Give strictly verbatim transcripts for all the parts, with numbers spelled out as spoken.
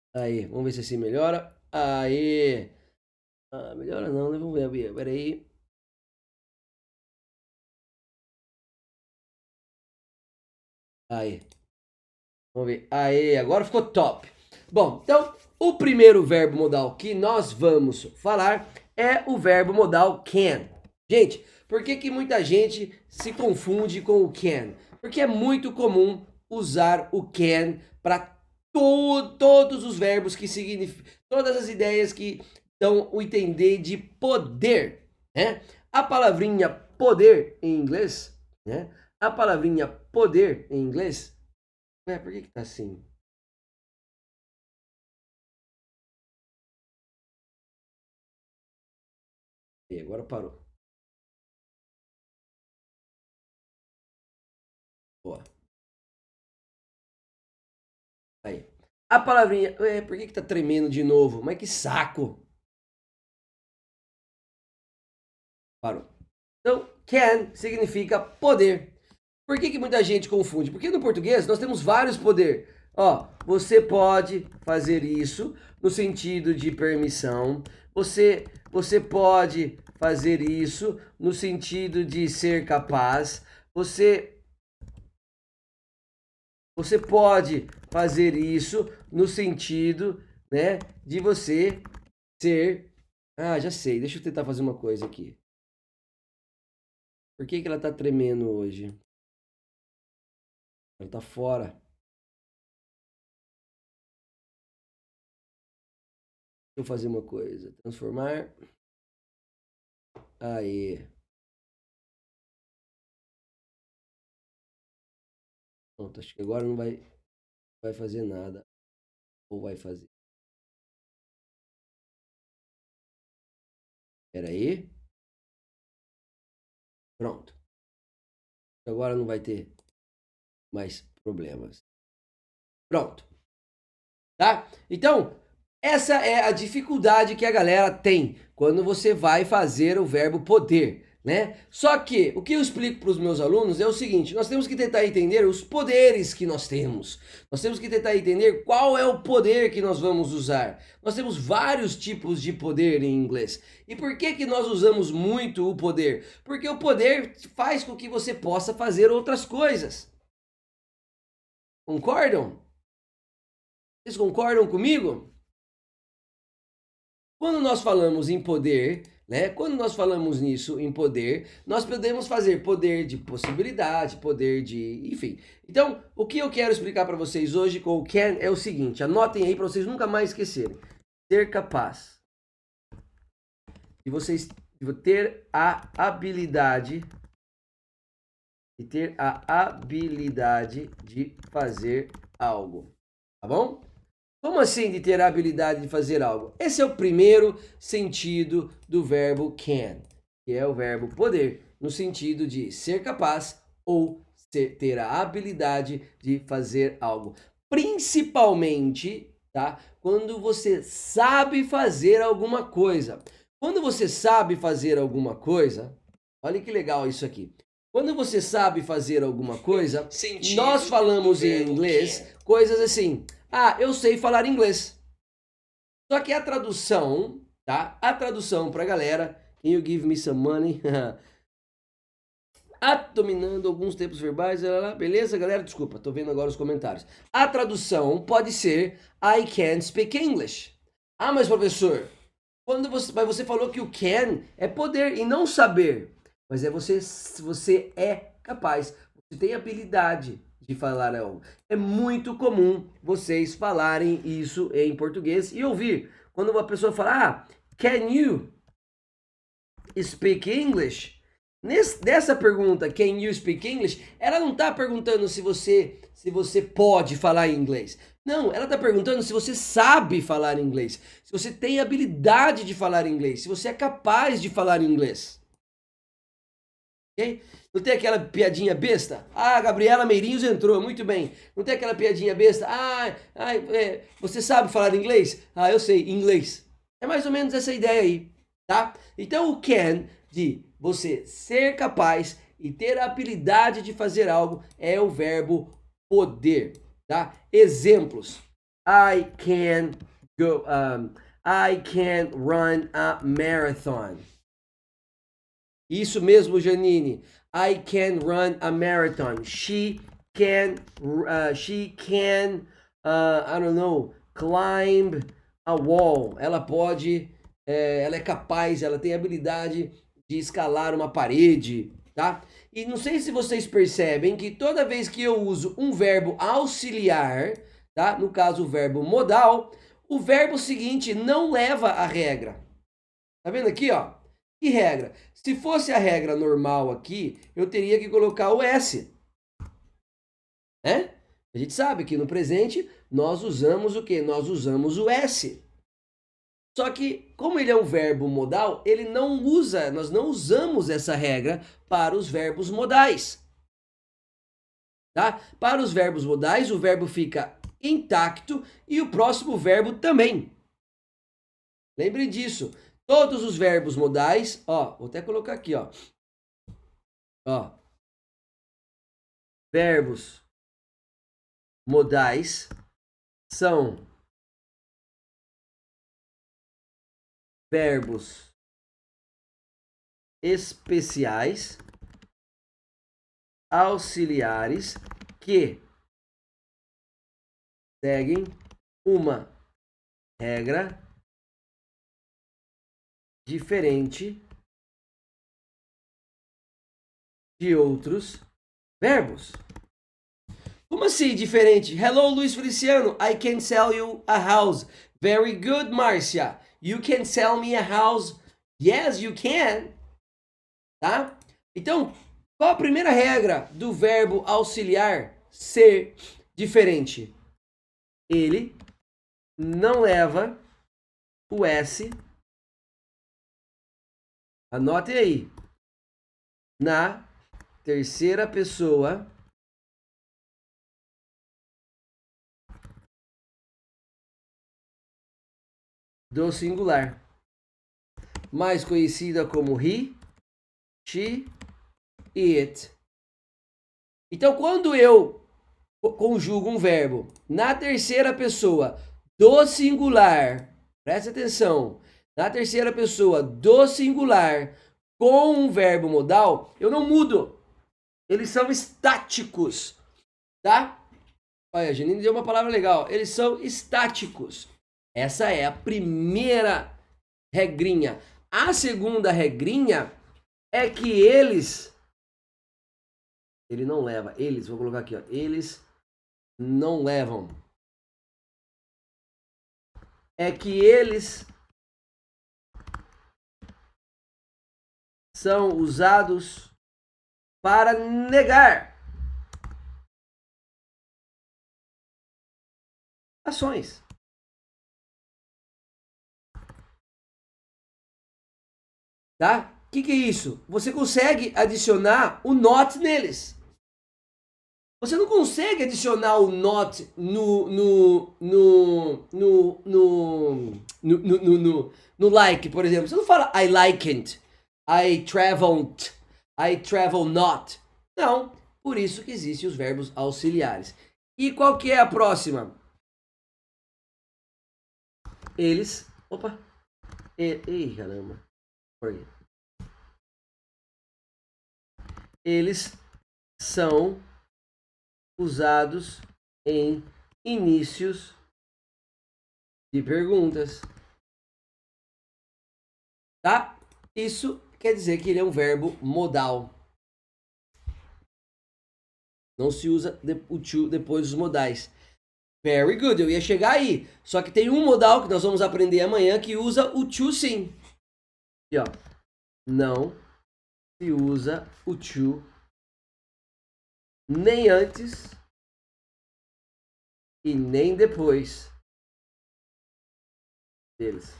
Aí, vamos ver se assim melhora. Aí. Ah, melhora não, né? Vamos ver, peraí. Aí. Vamos ver. Aí, agora ficou top. Bom, então, o primeiro verbo modal que nós vamos falar é o verbo modal can. Gente, por que que muita gente se confunde com o can? Porque é muito comum usar o can para to todos os verbos que significam, todas as ideias que dão o entender de poder, né? A palavrinha poder em inglês, né? A palavrinha poder em inglês, é, por que que tá assim? E agora parou. Boa. Aí. A palavrinha. É, por que que tá tremendo de novo? Mas que saco! Parou. Então, can significa poder. Por que que muita gente confunde? Porque no português nós temos vários poderes. Ó, você pode fazer isso no sentido de permissão. Você, você pode fazer isso no sentido de ser capaz. Você Você pode fazer isso no sentido, né, de você ser... Ah, já sei, deixa eu tentar fazer uma coisa aqui. Por que que ela tá tremendo hoje? Ela tá fora. Deixa eu fazer uma coisa. Transformar. Aí. Pronto, acho que agora não vai, vai fazer nada. Ou vai fazer. Espera aí. Pronto. Agora não vai ter mais problemas. Pronto. Tá? Então, essa é a dificuldade que a galera tem quando você vai fazer o verbo poder, né? Só que o que eu explico para os meus alunos é o seguinte: nós temos que tentar entender os poderes que nós temos. Nós temos que tentar entender qual é o poder que nós vamos usar. Nós temos vários tipos de poder em inglês. E por que que nós usamos muito o poder? Porque o poder faz com que você possa fazer outras coisas. Concordam? Vocês concordam comigo? Quando nós falamos em poder, né? Quando nós falamos nisso em poder, nós podemos fazer poder de possibilidade, poder de, enfim. Então, o que eu quero explicar para vocês hoje com o can é o seguinte, anotem aí para vocês nunca mais esquecerem. Ser capaz de vocês de ter a habilidade e ter a habilidade de fazer algo, tá bom? Como assim de ter a habilidade de fazer algo? Esse é o primeiro sentido do verbo can, que é o verbo poder, no sentido de ser capaz ou ser, ter a habilidade de fazer algo. Principalmente, tá? Quando você sabe fazer alguma coisa. Quando você sabe fazer alguma coisa, olha que legal isso aqui. Quando você sabe fazer alguma coisa, sentido nós falamos em inglês can. Coisas assim... Ah, eu sei falar inglês. Só que a tradução, tá? A tradução pra galera, can you give me some money? Ah, dominando alguns tempos verbais, beleza, galera? Desculpa, tô vendo agora os comentários. A tradução pode ser I can speak English. Ah, mas professor, quando você, mas você falou que o can é poder e não saber. Mas é você, você é capaz, você tem habilidade de falar algo. É muito comum vocês falarem isso em português e ouvir. Quando uma pessoa fala, ah, can you speak English? Nesse, dessa pergunta, can you speak English? Ela não está perguntando se você, se você pode falar inglês. Não, ela está perguntando se você sabe falar inglês. Se você tem habilidade de falar inglês. Se você é capaz de falar inglês. Ok? Não tem aquela piadinha besta? Ah, Gabriela Meirinhos entrou, muito bem. Não tem aquela piadinha besta? Ah, ah é, você sabe falar inglês? Ah, eu sei, inglês. É mais ou menos essa ideia aí, tá? Então o can, de você ser capaz e ter a habilidade de fazer algo, é o verbo poder, tá? Exemplos. I can go, um, I can run a marathon. Isso mesmo, Janine. I can run a marathon. She can, uh, she can, uh, I don't know, climb a wall. Ela pode, é, ela é capaz, ela tem habilidade de escalar uma parede, tá? E não sei se vocês percebem que toda vez que eu uso um verbo auxiliar, tá? No caso, o verbo modal, o verbo seguinte não leva a regra. Tá vendo aqui, ó? Que regra? Se fosse a regra normal aqui, eu teria que colocar o S. Né? A gente sabe que no presente nós usamos o quê? Nós usamos o S. Só que, como ele é um verbo modal, ele não usa, nós não usamos essa regra para os verbos modais. Tá? Para os verbos modais, o verbo fica intacto e o próximo verbo também. Lembre disso. Todos os verbos modais, ó, vou até colocar aqui, ó. Ó. Verbos modais são verbos especiais auxiliares que seguem uma regra diferente de outros verbos. Como assim diferente? Hello, Luiz Feliciano. I can sell you a house. Very good, Márcia. You can sell me a house. Yes, you can. Tá? Então, qual a primeira regra do verbo auxiliar ser diferente? Ele não leva o S. Anote aí. Na terceira pessoa do singular, mais conhecida como he, she e it. Então, quando eu conjugo um verbo na terceira pessoa do singular, preste atenção, na terceira pessoa do singular com um verbo modal, eu não mudo. Eles são estáticos, tá? Olha, a Janine deu uma palavra legal. Eles são estáticos. Essa é a primeira regrinha. A segunda regrinha é que eles... Ele não leva. Eles, vou colocar aqui, ó. Eles não levam. É que eles são usados para negar ações. Tá? O que, que é isso? Você consegue adicionar o not neles. Você não consegue adicionar o not no, no, no, no, no, no, no, no, no like, por exemplo. Você não fala I likened, I traveled, I travel not. Não, por isso que existem os verbos auxiliares. E qual que é a próxima? Eles, opa, e, ei caramba, eles são usados em inícios de perguntas. Tá? Isso quer dizer que ele é um verbo modal. Não se usa o to depois dos modais. Very good, eu ia chegar aí. Só que tem um modal que nós vamos aprender amanhã que usa o to sim. Aqui, ó. Não se usa o to nem antes e nem depois deles.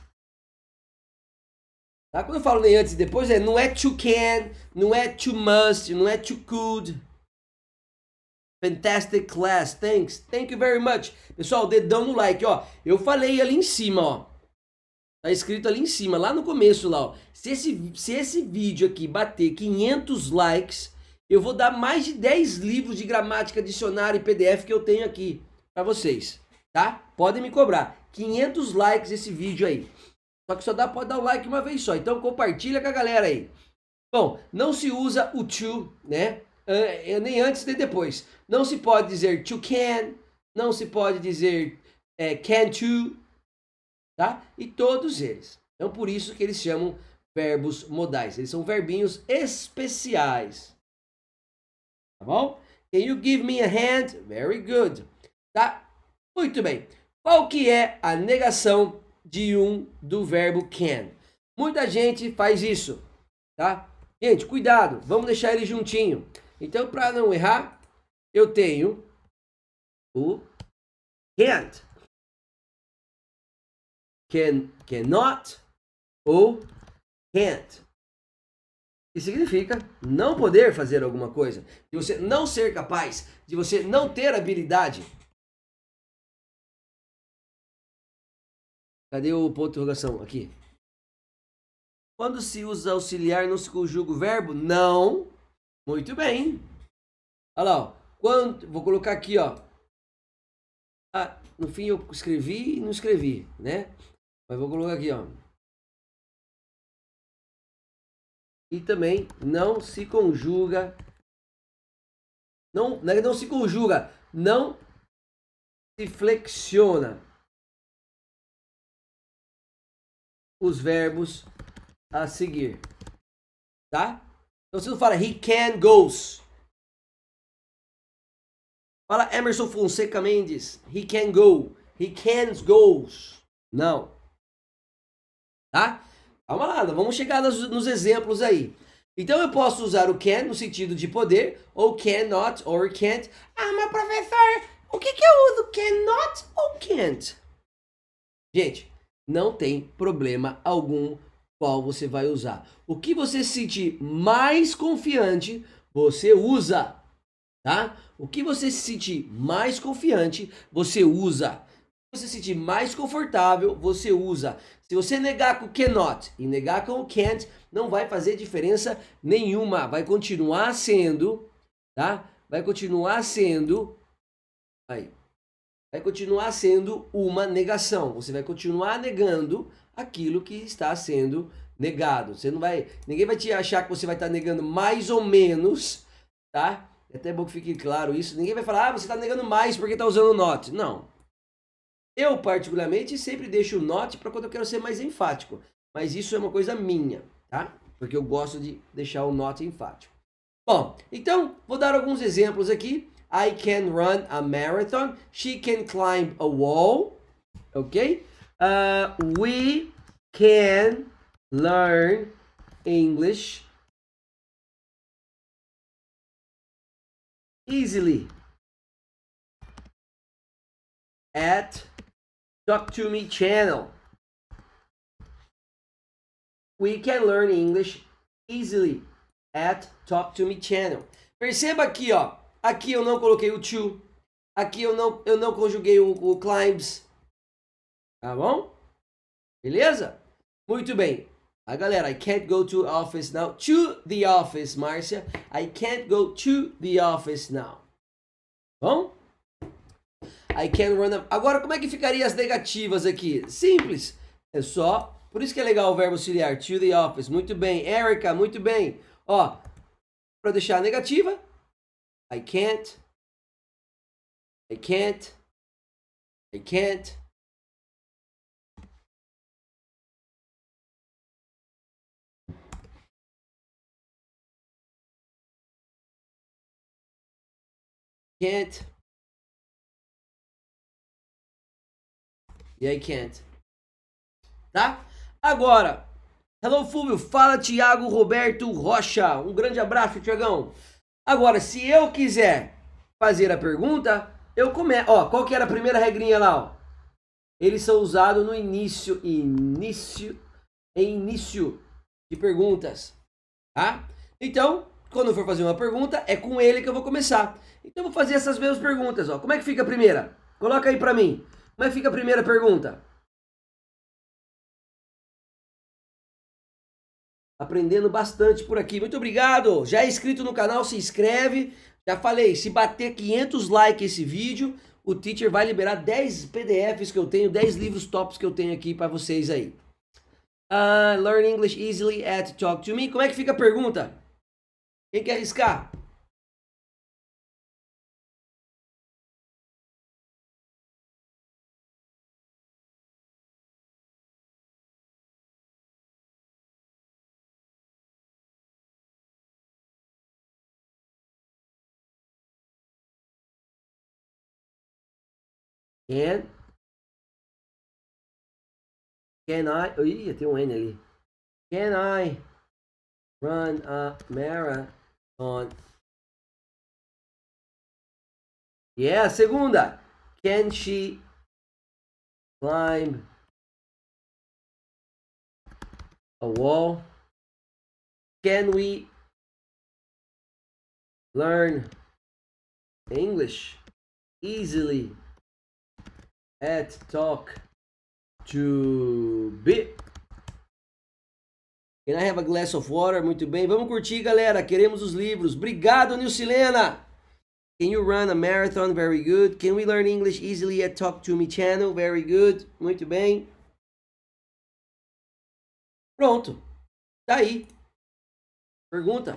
Tá? Quando eu falo nem antes e depois, é, não é to can, não é to must, não é to could. Fantastic class, thanks, thank you very much. Pessoal, dedão no like, ó. Eu falei ali em cima, ó. Tá escrito ali em cima, lá no começo, lá, ó. Se esse, se esse vídeo aqui bater quinhentos likes, eu vou dar mais de dez livros de gramática, dicionário e P D F que eu tenho aqui para vocês. tá? Podem me cobrar. quinhentos likes esse vídeo aí. Só que só dá, pode dar o like uma vez só. Então compartilha com a galera aí. Bom, não se usa o to, né? Uh, nem antes nem depois. Não se pode dizer to can. Não se pode dizer é, can to. Tá? E todos eles. Então por isso que eles chamam verbos modais. Eles são verbinhos especiais. Tá bom? Can you give me a hand? Very good. Tá? Muito bem. Qual que é a negação de um do verbo can? Muita gente faz isso, tá? Gente, cuidado, vamos deixar ele juntinho. Então, para não errar, eu tenho o can't, can, cannot ou can't. Que significa não poder fazer alguma coisa, de você não ser capaz, de você não ter habilidade. Cadê o ponto de interrogação? Aqui. Quando se usa auxiliar, não se conjuga o verbo? Não. Muito bem. Olha lá, ó. Quando, vou colocar aqui, ó. Ah, no fim eu escrevi e não escrevi, né? Mas vou colocar aqui, ó. E também não se conjuga. Não, não se conjuga. Não se flexiona os verbos a seguir, tá? Então você não fala he can goes. Fala Emerson Fonseca Mendes, he can go, he can goes. Não. Tá? Calma lá, vamos chegar nos, nos exemplos aí. Então eu posso usar o can no sentido de poder, ou cannot, or can't. Ah, mas professor, o que que eu uso? Cannot ou can't? Gente, não tem problema algum qual você vai usar. O que você se sentir mais confiante, você usa, tá? O que você se sentir mais confiante, você usa. Se você se sentir mais confortável, você usa. Se você negar com cannot e negar com can't, não vai fazer diferença nenhuma. Vai continuar sendo, tá? Vai continuar sendo, aí, vai continuar sendo uma negação. Você vai continuar negando aquilo que está sendo negado. Você não vai, ninguém vai te achar que você vai estar negando mais ou menos, tá? É até bom que fique claro isso. Ninguém vai falar, ah, você está negando mais porque está usando not. Não. Eu, particularmente, sempre deixo o not para quando eu quero ser mais enfático. Mas isso é uma coisa minha, tá? Porque eu gosto de deixar o not enfático. Bom, então, vou dar alguns exemplos aqui. I can run a marathon. She can climb a wall. Ok? Uh, we can learn English easily at Talk to Me channel. We can learn English easily at Talk to Me channel. Perceba aqui, ó. Aqui eu não coloquei o to. Aqui eu não, eu não conjuguei o, o climbs. Tá bom? Beleza? Muito bem. A galera, I can't go to office now. To the office, Márcia. I can't go to the office now. Bom? I can run a... Agora, como é que ficaria as negativas aqui? Simples. É só... Por isso que é legal o verbo auxiliar. To the office. Muito bem. Erica, muito bem. Ó, para deixar a negativa. I can't. I can't. I can't. Can't. E I can't. Tá? Agora, hello Fulvio, fala Thiago Roberto Rocha. Um grande abraço, Thiagão. Agora, se eu quiser fazer a pergunta, eu começo. Ó, qual que era a primeira regrinha lá, ó? Eles são usados no início, início, em início de perguntas, tá? Então, quando eu for fazer uma pergunta, é com ele que eu vou começar. Então, eu vou fazer essas mesmas perguntas, ó. Como é que fica a primeira? Coloca aí pra mim. Como é que fica a primeira pergunta? Aprendendo bastante por aqui. Muito obrigado. Já é inscrito no canal, se inscreve. Já falei, se bater quinhentos likes esse vídeo, o teacher vai liberar dez P D Fs que eu tenho, dez livros tops que eu tenho aqui para vocês aí. Uh, learn English easily at Talk to Me. Como é que fica a pergunta? Quem quer arriscar? Can, can I... Ih, tem um N ali. Can I run a marathon? Yeah, segunda. Can she climb a wall? Can we learn English easily at Talk to Me? Can I have a glass of water? Muito bem. Vamos curtir, galera. Queremos os livros. Obrigado, Nilcilena. Can you run a marathon? Very good. Can we learn English easily at Talk to Me channel? Very good. Muito bem. Pronto. Tá aí. Pergunta.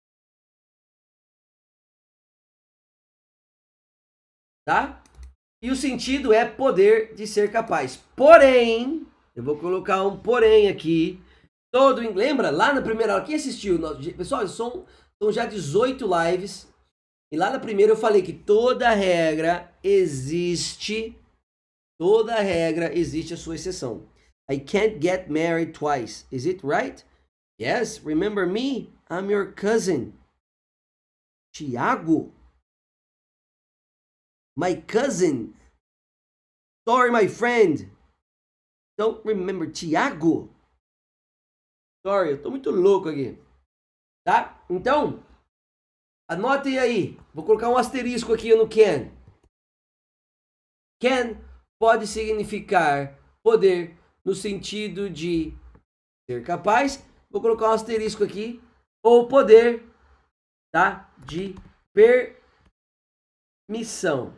Tá? E o sentido é poder de ser capaz. Porém, eu vou colocar um porém aqui. Todo, lembra? Lá na primeira aula, quem assistiu? Pessoal, são, são já dezoito lives. E lá na primeira eu falei que toda regra existe. Toda regra existe a sua exceção. I can't get married twice. Is it right? Yes. Remember me? I'm your cousin. Tiago? My cousin. Sorry, my friend. Don't remember. Tiago? Sorry, eu tô muito louco aqui. Tá? Então, anotem aí. Vou colocar um asterisco aqui no can. Can pode significar poder no sentido de ser capaz. Vou colocar um asterisco aqui. Ou poder, tá? De permissão.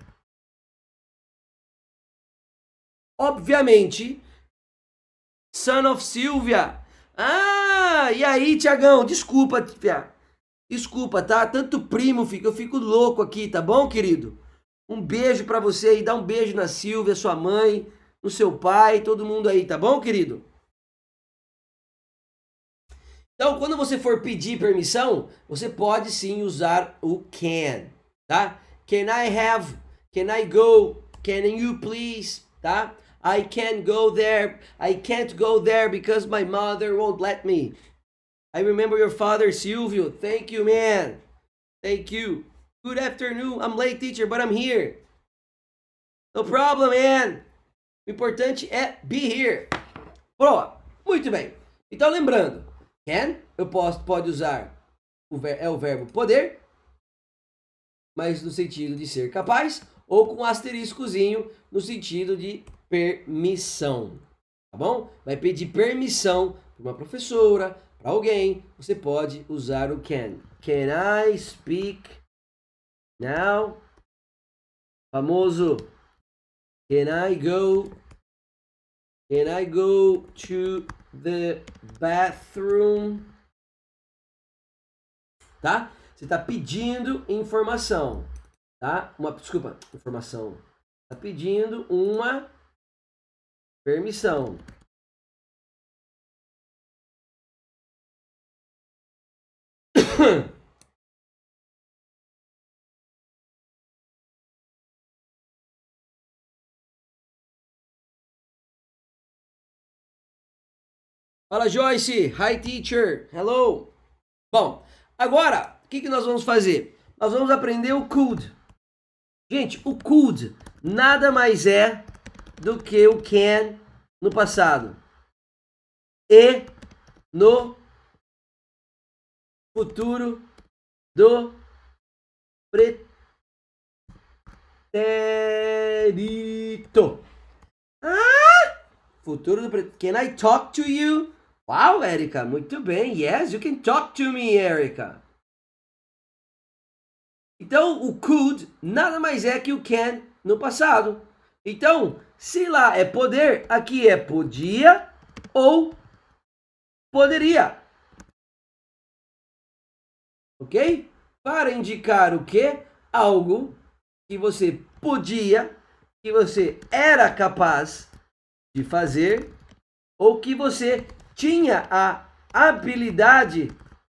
Obviamente, son of Silvia. Ah, e aí, Tiagão? Desculpa, desculpa, tá? Tanto primo, eu fico louco aqui, tá bom, querido? Um beijo pra você aí, dá um beijo na Silvia, sua mãe, no seu pai, todo mundo aí, tá bom, querido? Então, quando você for pedir permissão, você pode sim usar o can, tá? Can I have? Can I go? Can you please? Tá? I can't go there. I can't go there because my mother won't let me. I remember your father, Silvio. Thank you, man. Thank you. Good afternoon. I'm late, teacher, but I'm here. No problem, man. O importante é be here. Pronto. Muito bem. Então, lembrando, can, eu posso, pode usar, o ver, é o verbo poder, mas no sentido de ser capaz, ou com um asteriscozinho no sentido de permissão, tá bom? Vai pedir permissão para uma professora, para alguém, você pode usar o can. Can I speak now? Famoso. Can I go? Can I go to the bathroom? Tá? Você está pedindo informação, tá? Uma, desculpa, informação. Está pedindo uma permissão. Fala, Joyce. Hi, teacher. Hello. Bom, agora, o que, que nós vamos fazer? Nós vamos aprender o could. Gente, o could nada mais é do que o can no passado. E no futuro do pretérito. Ah! Futuro do pretérito. Can I talk to you? Wow, Erika, muito bem. Yes, you can talk to me, Erika. Então, o could nada mais é que o can no passado. Então, se lá é poder, aqui é podia ou poderia. Ok? Para indicar o quê? Algo que você podia, que você era capaz de fazer, ou que você tinha a habilidade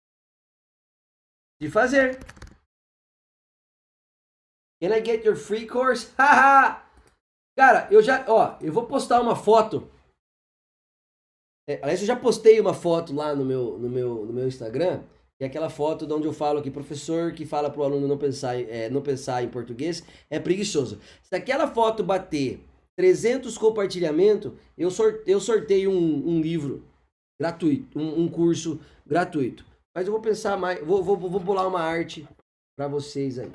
de fazer. Can I get your free course? Haha! Cara, eu já, ó, eu vou postar uma foto. É, aliás, eu já postei uma foto lá no meu, no meu, no meu Instagram, que é aquela foto de onde eu falo que professor que fala pro aluno não pensar, é, não pensar em português é preguiçoso. Se aquela foto bater trezentos compartilhamentos, eu, sorte, eu sorteio um, um livro gratuito, um, um curso gratuito. Mas eu vou pensar mais, vou, vou, vou bolar uma arte para vocês aí.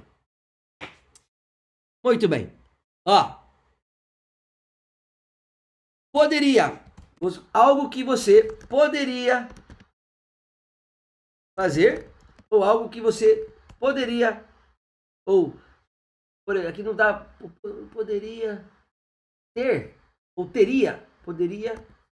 Muito bem. Ó. Poderia. Algo que você poderia fazer. Ou algo que você poderia. Ou. Aqui não dá. Poderia ter. Ou teria. Poderia.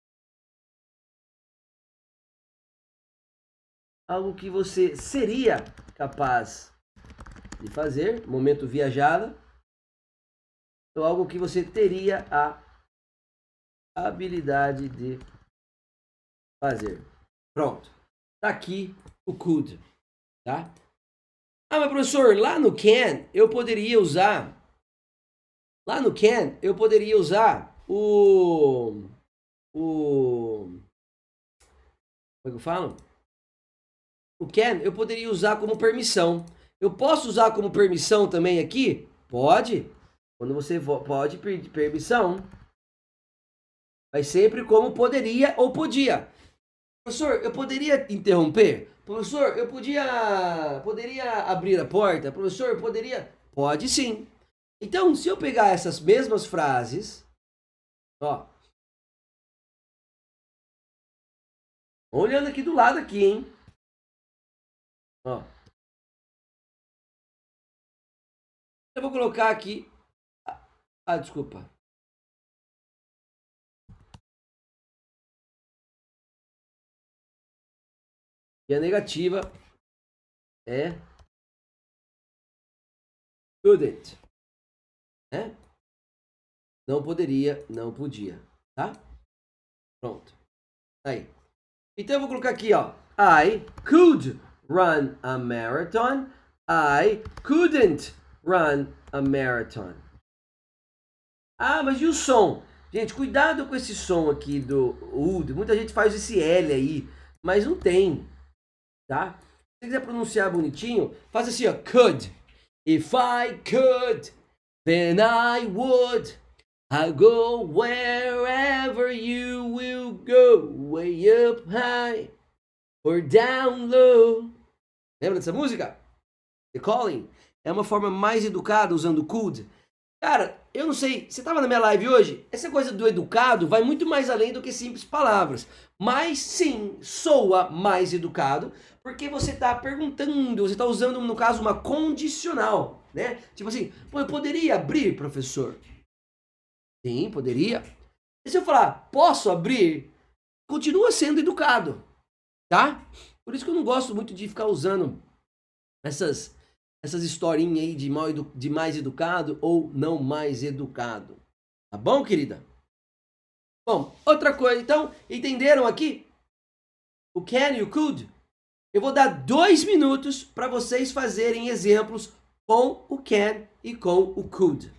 Algo que você seria capaz de fazer. Momento viajada. Ou algo que você teria a habilidade de fazer. Pronto. Tá aqui o could, tá? Ah, mas professor, lá no can eu poderia usar lá no can eu poderia usar o o como é que eu falo? O can eu poderia usar como permissão. Eu posso usar como permissão também aqui? Pode. Quando você pode pedir permissão, vai sempre como poderia ou podia. Professor, eu poderia interromper? Professor, eu podia, poderia abrir a porta? Professor, eu poderia? Pode sim. Então, se eu pegar essas mesmas frases, ó, olhando aqui do lado aqui, hein? Ó, eu vou colocar aqui, ah, desculpa. E a negativa é couldn't, né? Não poderia, não podia, tá? Pronto. Aí. Então eu vou colocar aqui, ó. I could run a marathon. I couldn't run a marathon. Ah, mas e o som? Gente, cuidado com esse som aqui do U. Muita gente faz esse L aí, mas não tem. Tá? Se você quiser pronunciar bonitinho, faz assim, ó, could. If I could, then I would. I'll go wherever you will go, way up high or down low. Lembra dessa música? The Calling. É uma forma mais educada usando could. Cara, eu não sei, você estava na minha live hoje? Essa coisa do educado vai muito mais além do que simples palavras. Mas sim, soa mais educado, porque você está perguntando, você está usando, no caso, uma condicional, né? Tipo assim, pô, eu poderia abrir, professor? Sim, poderia. E se eu falar, posso abrir? Continua sendo educado, tá? Por isso que eu não gosto muito de ficar usando essas... essas historinhas aí de, mal edu de mais educado ou não mais educado. Tá bom, querida? Bom, outra coisa. Então, entenderam aqui? O can e o could? Eu vou dar dois minutos para vocês fazerem exemplos com o can e com o could.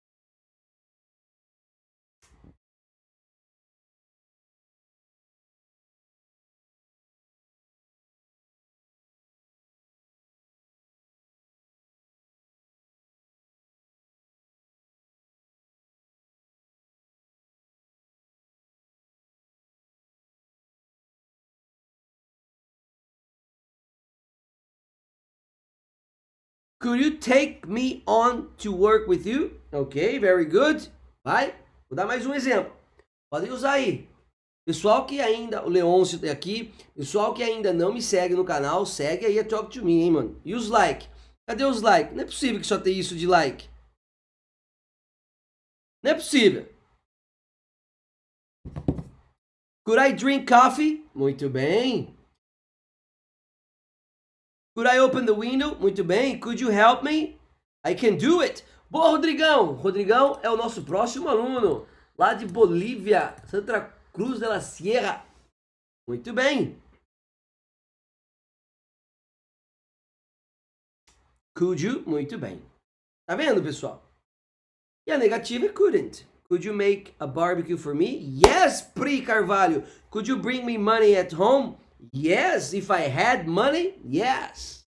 Could you take me on to work with you? Ok, very good. Vai, vou dar mais um exemplo. Podem usar aí. Pessoal que ainda, o Leôncio tá aqui, pessoal que ainda não me segue no canal, segue aí a Talk to Me, hein, mano. E os like? Cadê os like? Não é possível que só tenha isso de like. Não é possível. Could I drink coffee? Muito bem. Could I open the window? Muito bem. Could you help me? I can do it. Boa, Rodrigão. Rodrigão é o nosso próximo aluno, lá de Bolívia, Santa Cruz de la Sierra. Muito bem. Could you? Muito bem. Tá vendo, pessoal? E a negativa é couldn't. Could you make a barbecue for me? Yes, Pri Carvalho. Could you bring me money at home? Yes, if I had money, yes.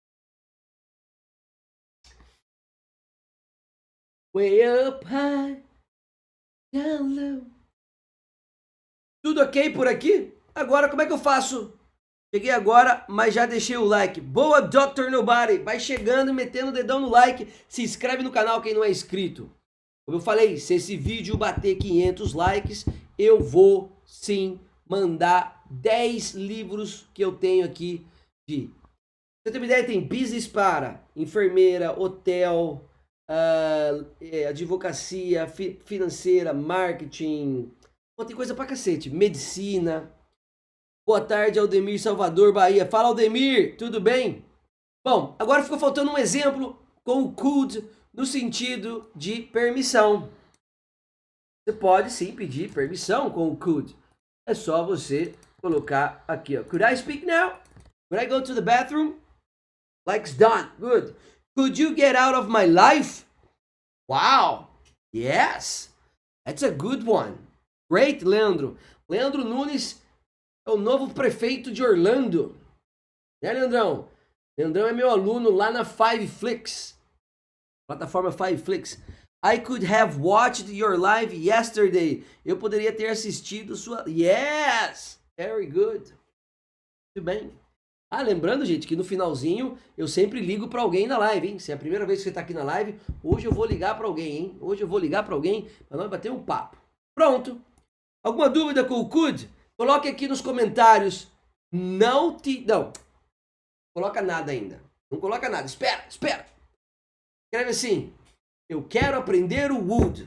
Way up high, down low. Tudo ok por aqui? Agora, como é que eu faço? Cheguei agora, mas já deixei o like. Boa, doutor Nobody. Vai chegando, metendo o dedão no like. Se inscreve no canal quem não é inscrito. Como eu falei, se esse vídeo bater quinhentos likes, eu vou sim mandar dez livros que eu tenho aqui de... Você tem uma ideia? Tem business para enfermeira, hotel, uh, advocacia, fi financeira, marketing... Pô, tem coisa pra cacete. Medicina. Boa tarde, Aldemir, Salvador, Bahia. Fala, Aldemir, tudo bem? Bom, agora ficou faltando um exemplo com o could no sentido de permissão. Você pode sim pedir permissão com o could. É só você colocar aqui, ó. Could I speak now? Could I go to the bathroom? Like's done. Good. Could you get out of my life? Wow. Yes. That's a good one. Great, Leandro. Leandro Nunes é o novo prefeito de Orlando. Né, Leandrão? Leandrão é meu aluno lá na Five Flix. Plataforma Five Flix. I could have watched your live yesterday. Eu poderia ter assistido sua... Yes! Very good. Muito bem. Ah, lembrando, gente, que no finalzinho eu sempre ligo para alguém na live, hein? Se é a primeira vez que você está aqui na live, hoje eu vou ligar para alguém, hein? Hoje eu vou ligar para alguém para nós bater um papo. Pronto. Alguma dúvida com o could? Coloque aqui nos comentários. Não te... Não. Coloca nada ainda. Não coloca nada. Espera, espera. Escreve assim. Eu quero aprender o would.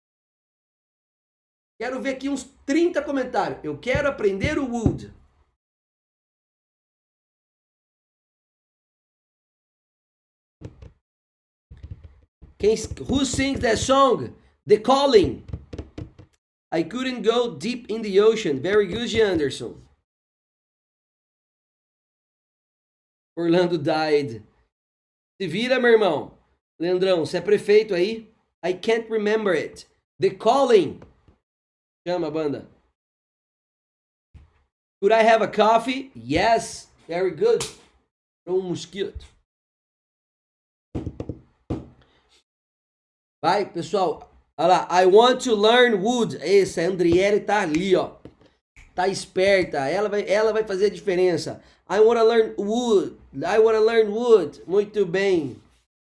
Quero ver aqui uns trinta comentários. Eu quero aprender o would. Quem, who sings that song? The Calling. I couldn't go deep in the ocean. Very good, G. Anderson. Orlando died. Se vira, meu irmão. Leandrão, você é prefeito aí? I can't remember it. The Calling. Chama, banda. Could I have a coffee? Yes. Very good. Um mosquito. Vai, pessoal. Olha lá. I want to learn wood. Esse, a Andriele tá ali, ó. Tá esperta. Ela vai, ela vai fazer a diferença. I want to learn wood. I want to learn wood. Muito bem.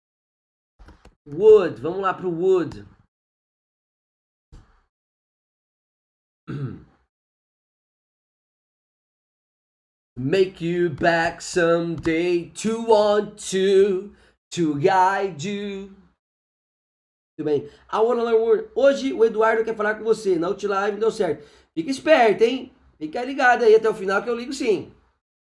Wood. Vamos lá pro wood. Make you back someday to want to to guide you. Muito bem. I wanna learn word. Hoje o Eduardo quer falar com você. Na última live não deu certo. Fica esperto, hein? Fica ligado aí até o final que eu ligo sim.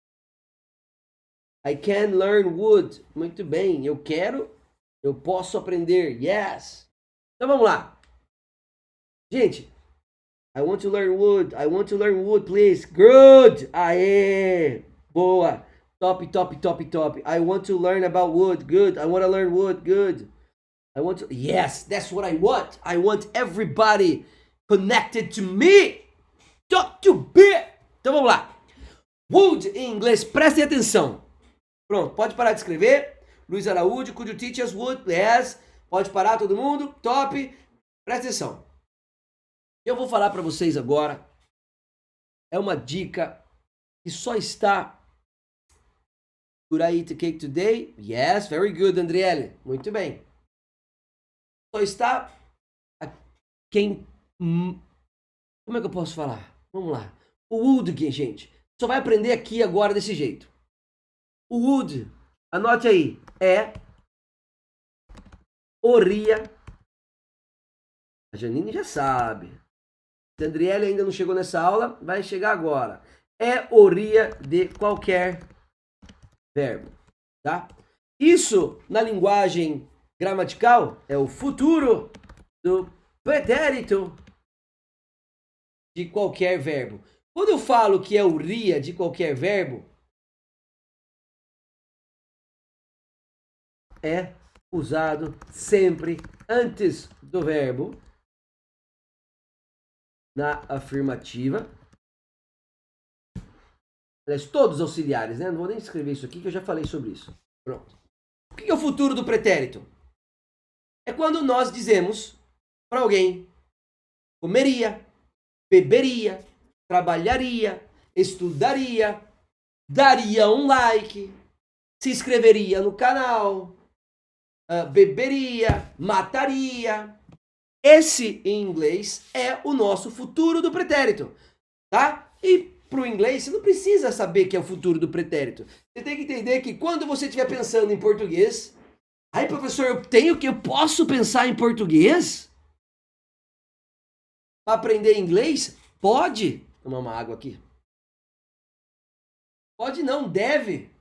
I can learn wood. Muito bem. Eu quero. Eu posso aprender. Yes. Então vamos lá. Gente. I want to learn wood. I want to learn wood, please. Good. Aê. Boa. Top, top, top, top. I want to learn about wood. Good. I want to learn wood. Good. I want to... Yes, that's what I want. I want everybody connected to me. Talk to me. Então vamos lá. Wood em inglês. Prestem atenção. Pronto. Pode parar de escrever. Luiz Araújo. Could you teach us wood? Yes. Pode parar todo mundo. Top. Presta atenção. Eu vou falar para vocês agora, é uma dica que só está... Could I eat a cake today? Yes, very good, Andriele. Muito bem. Só está a quem... Como é que eu posso falar? Vamos lá. O would, gente, só vai aprender aqui agora desse jeito. O would, anote aí, é... Oria... A Janine já sabe. Se a Andriele ainda não chegou nessa aula, vai chegar agora. É oria de qualquer verbo, tá? Isso, na linguagem gramatical, é o futuro do pretérito de qualquer verbo. Quando eu falo que é o ria de qualquer verbo, é usado sempre antes do verbo na afirmativa. Aliás, todos auxiliares, né? Não vou nem escrever isso aqui que eu já falei sobre isso. Pronto. O que é o futuro do pretérito? É quando nós dizemos para alguém comeria, beberia, trabalharia, estudaria, daria um like, se inscreveria no canal, uh, beberia, mataria. Esse, em inglês, é o nosso futuro do pretérito, tá? E para o inglês, você não precisa saber que é o futuro do pretérito. Você tem que entender que quando você estiver pensando em português, aí, professor, eu tenho que, eu posso pensar em português? Para aprender inglês? Pode. Vou tomar uma água aqui. Pode não, deve.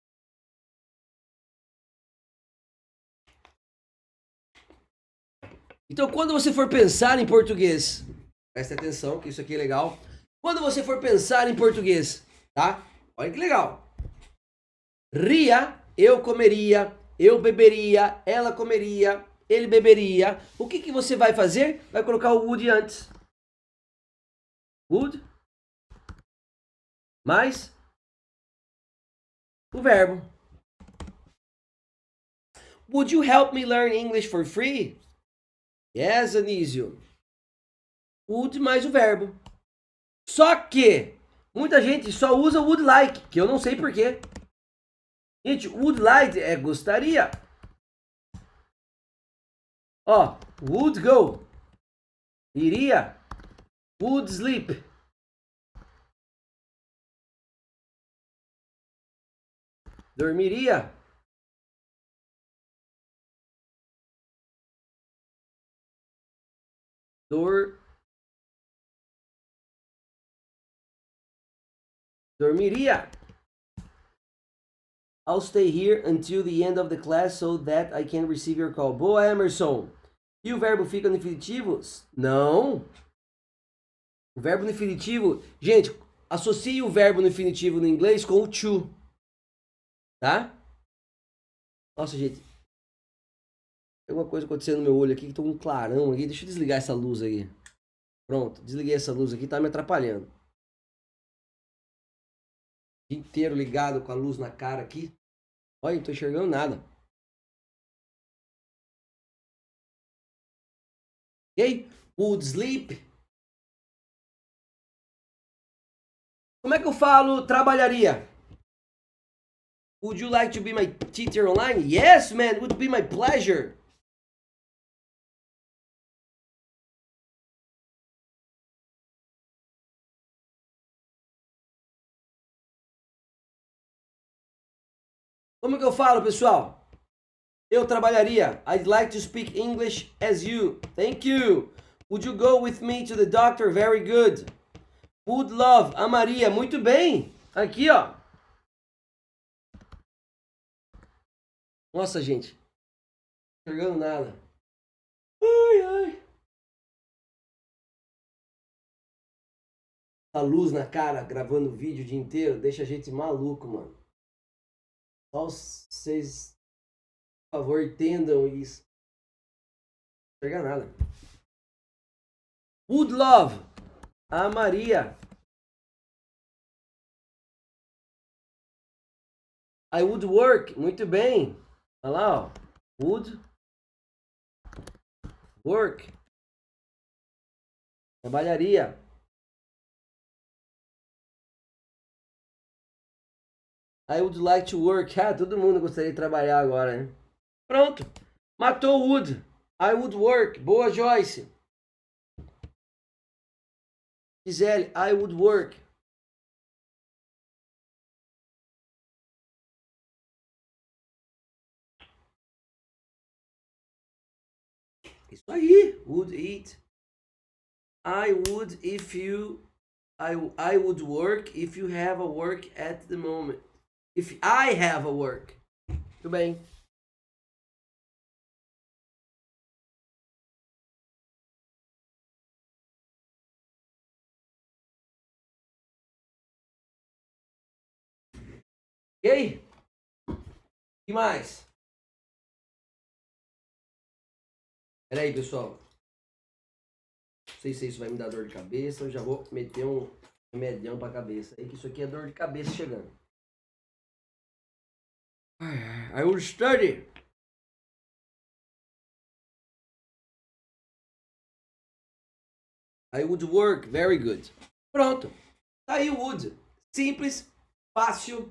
Então, quando você for pensar em português, preste atenção que isso aqui é legal. Quando você for pensar em português, tá? Olha que legal. Ria, eu comeria, eu beberia, ela comeria, ele beberia. O que que você vai fazer? Vai colocar o would antes. Would mais o verbo. Would you help me learn English for free? Yes, Anísio. Would mais o verbo. Só que muita gente só usa would like, que eu não sei porquê. Gente, would like é gostaria. Ó, would go. Iria. Would sleep. Dormiria. Dor. Dormiria. I'll stay here until the end of the class so that I can receive your call. Boa, Emerson. E o verbo fica no infinitivo? Não. O verbo no infinitivo... Gente, associe o verbo no infinitivo no inglês com o to. Tá? Nossa, gente. Tem alguma coisa acontecendo no meu olho aqui que tô com um clarão aqui. Deixa eu desligar essa luz aí. Pronto, desliguei essa luz aqui, tá me atrapalhando. O dia inteiro ligado com a luz na cara aqui. Olha, não tô enxergando nada. Ok? Would sleep. Como é que eu falo trabalharia? Would you like to be my teacher online? Yes, man, would be my pleasure. Como é que eu falo, pessoal? Eu trabalharia. I'd like to speak English as you. Thank you. Would you go with me to the doctor? Very good. Would love. Amaria. Muito bem. Aqui, ó. Nossa, gente. Não tô enxergando nada. Ai, ai. A luz na cara, gravando vídeo o dia inteiro, deixa a gente maluco, mano. Só vocês, por favor, entendam isso. Não enxerga nada. Would love. A Maria. I would work. Muito bem. Olha lá, ó. Would work. Trabalharia. I would like to work. Ah, todo mundo gostaria de trabalhar agora, né? Pronto. Matou o would. I would work. Boa, Joyce. Gisele, I would work. Isso aí, would eat. I would if you I, I would work if you have a work at the moment. If I have a work. Tudo bem. Ok? O que mais? Pera aí, pessoal. Não sei se isso vai me dar dor de cabeça. Eu já vou meter um remedião pra cabeça. aí que isso aqui é dor de cabeça chegando. I will study. I would work. Very good. Pronto. Tá aí o would. Simples, fácil.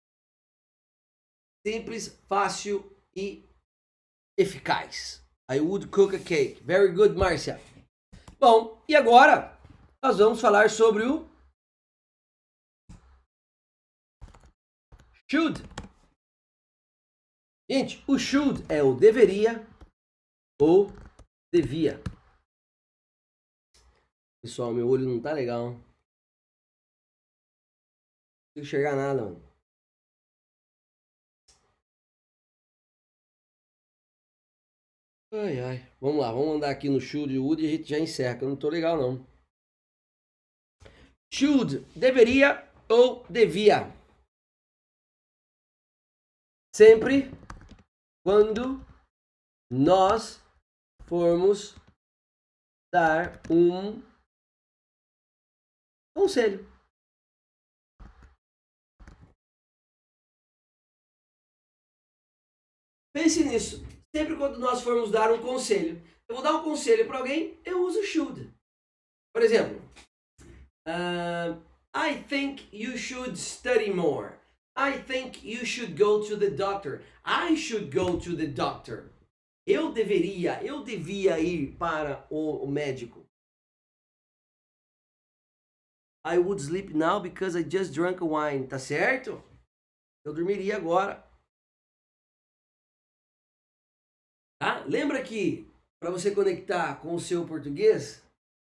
Simples, fácil e eficaz. I would cook a cake. Very good, Márcia. Bom, e agora nós vamos falar sobre o should. Gente, o should é o deveria ou devia. Pessoal, meu olho não tá legal. Não consigo enxergar nada, mano. Ai, ai. Vamos lá, vamos andar aqui no should e would e a gente já encerra, que eu não tô legal, não. Should, deveria ou devia. Sempre quando nós formos dar um conselho. Pense nisso. Sempre quando nós formos dar um conselho, eu vou dar um conselho para alguém, eu uso should. Por exemplo, uh, I think you should study more. I think you should go to the doctor. I should go to the doctor. Eu deveria, eu devia ir para o, o médico. I would sleep now because I just drank wine. Tá certo? Eu dormiria agora. Tá? Lembra que para você conectar com o seu português,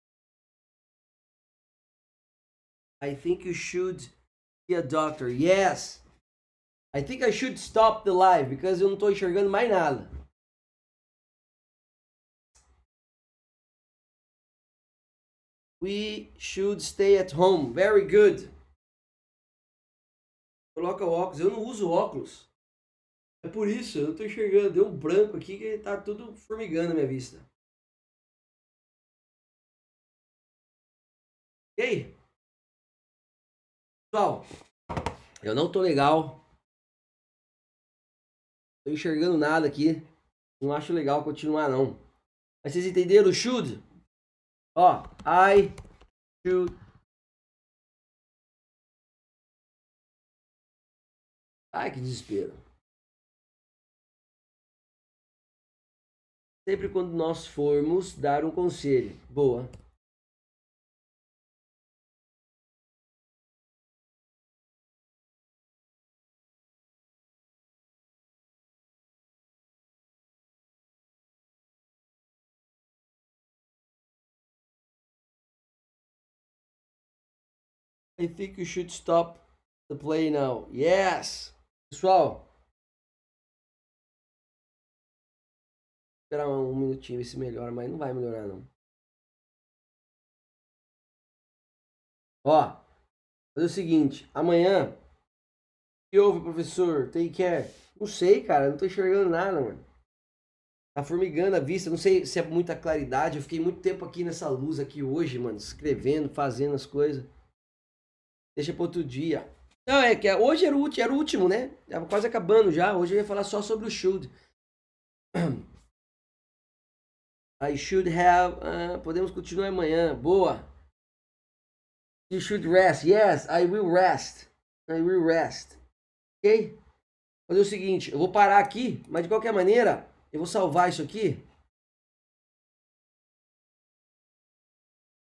I think you should be a doctor. Yes. I think I should stop the live because eu não estou enxergando mais nada. We should stay at home. Very good. Coloca o óculos. Eu não uso óculos. É por isso, eu não tô enxergando. Deu um branco aqui que tá tudo formigando a minha vista. E aí? Pessoal, eu não tô legal. Tô enxergando nada aqui. Não acho legal continuar, não. Mas vocês entenderam o should? Ó, I should. Ai, que desespero. Sempre quando nós formos dar um conselho. Boa. I think you should stop the play now. Yes! Pessoal. Esperar um minutinho, ver se melhora, mas não vai melhorar, não. Ó, fazer o seguinte, amanhã, o que houve, professor? Take care. Não sei, cara, não tô enxergando nada, mano. Tá formigando a vista, não sei se é muita claridade, eu fiquei muito tempo aqui nessa luz aqui hoje, mano, escrevendo, fazendo as coisas. Deixa para outro dia. Não, é que hoje era o, último, era o último, né? Tava quase acabando já, hoje eu ia falar só sobre o should. I should have. Uh, podemos continuar amanhã. Boa. You should rest. Yes, I will rest. I will rest. Ok? Fazer o seguinte, eu vou parar aqui, mas de qualquer maneira, eu vou salvar isso aqui.